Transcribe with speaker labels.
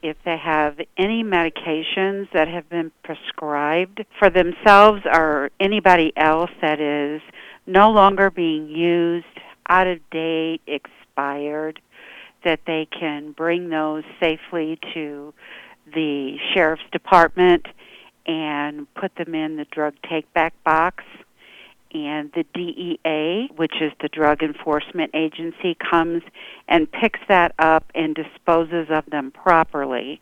Speaker 1: if they have any medications that have been prescribed for themselves or anybody else that is no longer being used, out of date, expired, that they can bring those safely to the sheriff's department and put them in the drug take-back box. And the DEA, which is the Drug Enforcement Agency, comes and picks that up and disposes of them properly.